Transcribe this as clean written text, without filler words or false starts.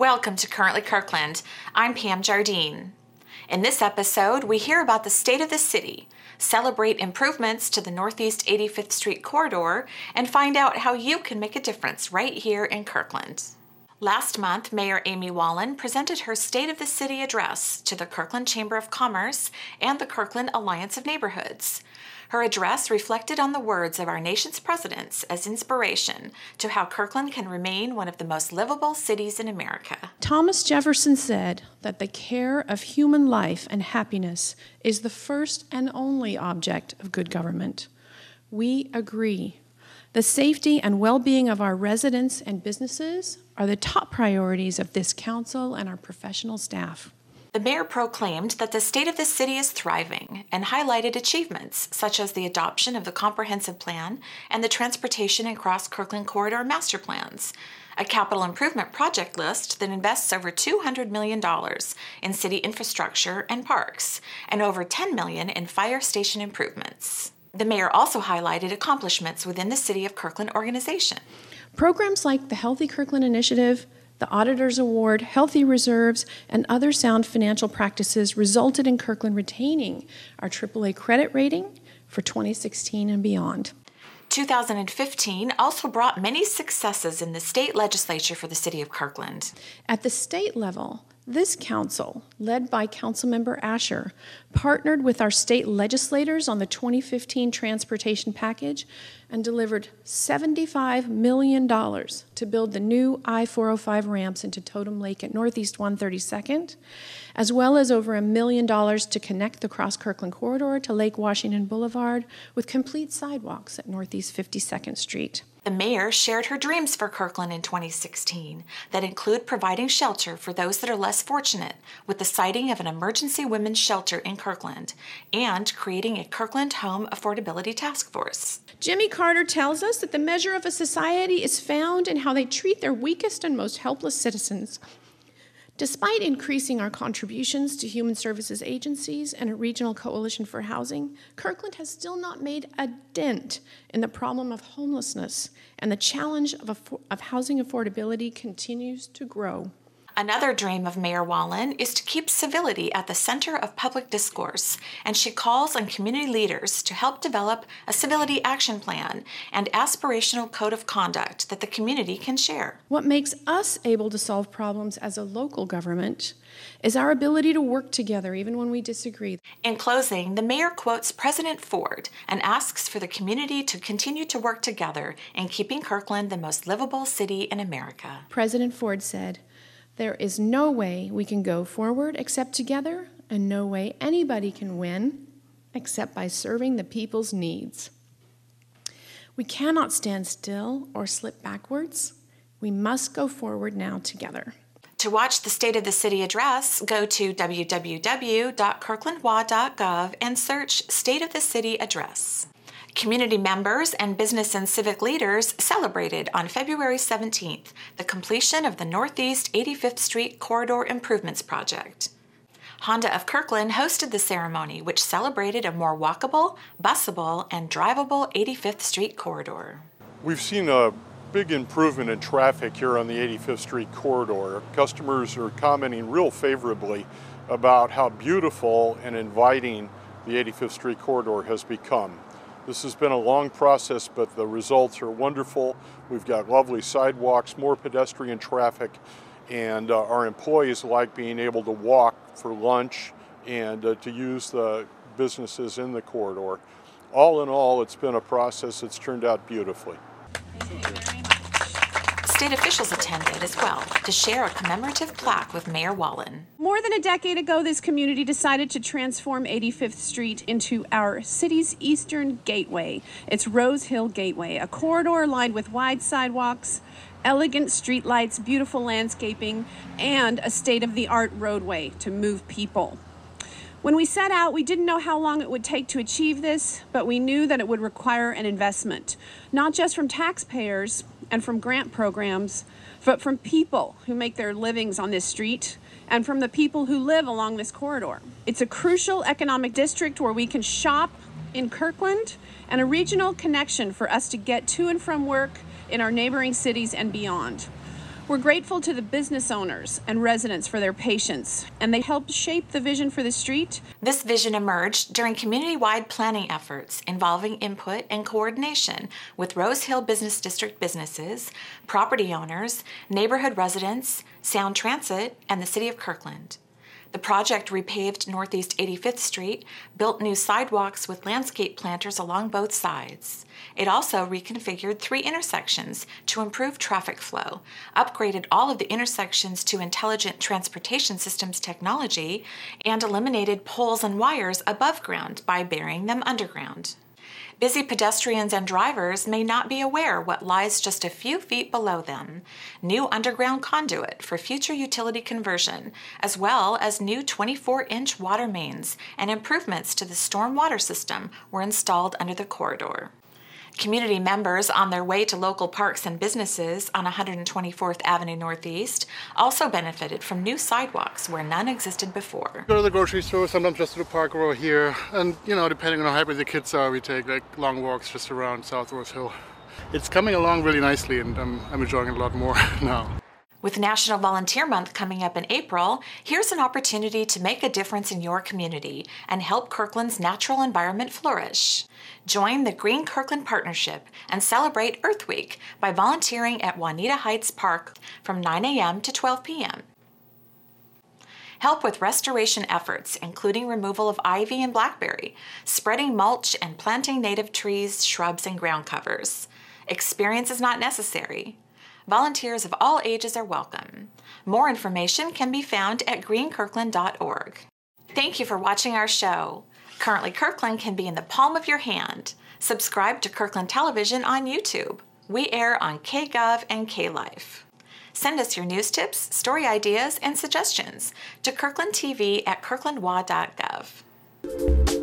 Welcome to Currently Kirkland. I'm Pam Jardine. In this episode, we hear about the state of the city, celebrate improvements to the Northeast 85th Street corridor, and find out how you can make a difference right here in Kirkland. Last month, Mayor Amy Wallen presented her State of the City address to the Kirkland Chamber of Commerce and the Kirkland Alliance of Neighborhoods. Her address reflected on the words of our nation's presidents as inspiration to how Kirkland can remain one of the most livable cities in America. Thomas Jefferson said that the care of human life and happiness is the first and only object of good government. We agree. The safety and well-being of our residents and businesses are the top priorities of this council and our professional staff. The mayor proclaimed that the state of the city is thriving and highlighted achievements such as the adoption of the Comprehensive Plan and the Transportation and Cross Kirkland Corridor Master Plans, a capital improvement project list that invests over $200 million in city infrastructure and parks, and over $10 million in fire station improvements. The mayor also highlighted accomplishments within the City of Kirkland organization. Programs like the Healthy Kirkland Initiative, the Auditor's Award, Healthy Reserves, and other sound financial practices resulted in Kirkland retaining our AAA credit rating for 2016 and beyond. 2015 also brought many successes in the state legislature for the City of Kirkland. At the state level, this council, led by Councilmember Asher, partnered with our state legislators on the 2015 transportation package and delivered $75 million to build the new I-405 ramps into Totem Lake at Northeast 132nd, as well as over $1 million to connect the Cross Kirkland Corridor to Lake Washington Boulevard with complete sidewalks at Northeast 52nd Street. The mayor shared her dreams for Kirkland in 2016 that include providing shelter for those that are less fortunate with the siting of an emergency women's shelter in Kirkland and creating a Kirkland Home Affordability Task Force. Jimmy Carter tells us that the measure of a society is found in how they treat their weakest and most helpless citizens. Despite increasing our contributions to human services agencies and a regional coalition for housing, Kirkland has still not made a dent in the problem of homelessness, and the challenge of housing affordability continues to grow. Another dream of Mayor Wallen is to keep civility at the center of public discourse, and she calls on community leaders to help develop a civility action plan and aspirational code of conduct that the community can share. What makes us able to solve problems as a local government is our ability to work together even when we disagree. In closing, the mayor quotes President Ford and asks for the community to continue to work together in keeping Kirkland the most livable city in America. President Ford said, "There is no way we can go forward except together, and no way anybody can win except by serving the people's needs. We cannot stand still or slip backwards. We must go forward now together." To watch the State of the City address, go to www.kirklandwa.gov and search State of the City Address. Community members and business and civic leaders celebrated on February 17th the completion of the Northeast 85th Street Corridor Improvements Project. Honda of Kirkland hosted the ceremony, which celebrated a more walkable, busable, and drivable 85th Street corridor. We've seen a big improvement in traffic here on the 85th Street corridor. Customers are commenting real favorably about how beautiful and inviting the 85th Street corridor has become. This has been a long process, but the results are wonderful. We've got lovely sidewalks, more pedestrian traffic, and our employees like being able to walk for lunch and to use the businesses in the corridor. All in all, it's been a process that's turned out beautifully. State officials attended as well to share a commemorative plaque with Mayor Wallen. More than a decade ago, this community decided to transform 85th Street into our city's eastern gateway. It's Rose Hill Gateway, a corridor lined with wide sidewalks, elegant streetlights, beautiful landscaping, and a state-of-the-art roadway to move people. When we set out, we didn't know how long it would take to achieve this, but we knew that it would require an investment, not just from taxpayers and from grant programs, but from people who make their livings on this street and from the people who live along this corridor. It's a crucial economic district where we can shop in Kirkland and a regional connection for us to get to and from work in our neighboring cities and beyond. We're grateful to the business owners and residents for their patience, and they helped shape the vision for the street. This vision emerged during community-wide planning efforts involving input and coordination with Rose Hill Business District businesses, property owners, neighborhood residents, Sound Transit, and the City of Kirkland. The project repaved Northeast 85th Street, built new sidewalks with landscape planters along both sides. It also reconfigured 3 intersections to improve traffic flow, upgraded all of the intersections to intelligent transportation systems technology, and eliminated poles and wires above ground by burying them underground. Busy pedestrians and drivers may not be aware what lies just a few feet below them. New underground conduit for future utility conversion, as well as new 24-inch water mains and improvements to the storm water system were installed under the corridor. Community members on their way to local parks and businesses on 124th Avenue Northeast also benefited from new sidewalks where none existed before. Go to the grocery store, sometimes just to the park over here, and depending on how happy the kids are, we take long walks just around South Rose Hill. It's coming along really nicely, and I'm enjoying it a lot more now. With National Volunteer Month coming up in April, here's an opportunity to make a difference in your community and help Kirkland's natural environment flourish. Join the Green Kirkland Partnership and celebrate Earth Week by volunteering at Juanita Heights Park from 9 a.m. to 12 p.m. Help with restoration efforts, including removal of ivy and blackberry, spreading mulch, and planting native trees, shrubs, and ground covers. Experience is not necessary. Volunteers of all ages are welcome. More information can be found at greenkirkland.org. Thank you for watching our show. Currently, Kirkland can be in the palm of your hand. Subscribe to Kirkland Television on YouTube. We air on KGov and KLife. Send us your news tips, story ideas, and suggestions to kirklandtv@kirklandwa.gov.